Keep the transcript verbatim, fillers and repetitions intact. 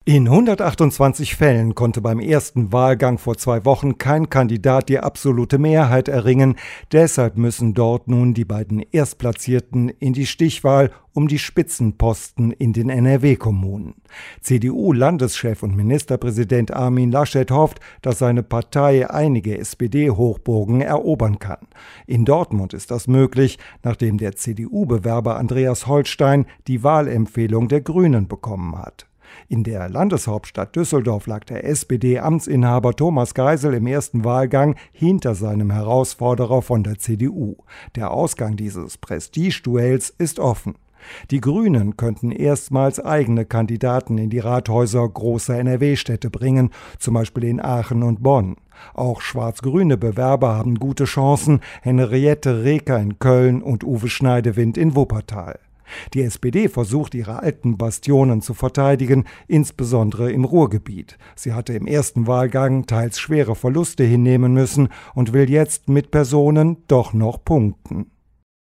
In hundertachtundzwanzig Fällen konnte beim ersten Wahlgang vor zwei Wochen kein Kandidat die absolute Mehrheit erringen. Deshalb müssen dort nun die beiden Erstplatzierten in die Stichwahl um die Spitzenposten in den N R W-Kommunen. C D U-Landeschef und Ministerpräsident Armin Laschet hofft, dass seine Partei einige S P D-Hochburgen erobern kann. In Dortmund ist das möglich, nachdem der C D U-Bewerber Andreas Holstein die Wahlempfehlung der Grünen bekommen hat. In der Landeshauptstadt Düsseldorf lag der S P D-Amtsinhaber Thomas Geisel im ersten Wahlgang hinter seinem Herausforderer von der C D U. Der Ausgang dieses Prestigeduells ist offen. Die Grünen könnten erstmals eigene Kandidaten in die Rathäuser großer N R W-Städte bringen, zum Beispiel in Aachen und Bonn. Auch schwarz-grüne Bewerber haben gute Chancen, Henriette Reker in Köln und Uwe Schneidewind in Wuppertal. Die S P D versucht, ihre alten Bastionen zu verteidigen, insbesondere im Ruhrgebiet. Sie hatte im ersten Wahlgang teils schwere Verluste hinnehmen müssen und will jetzt mit Personen doch noch punkten.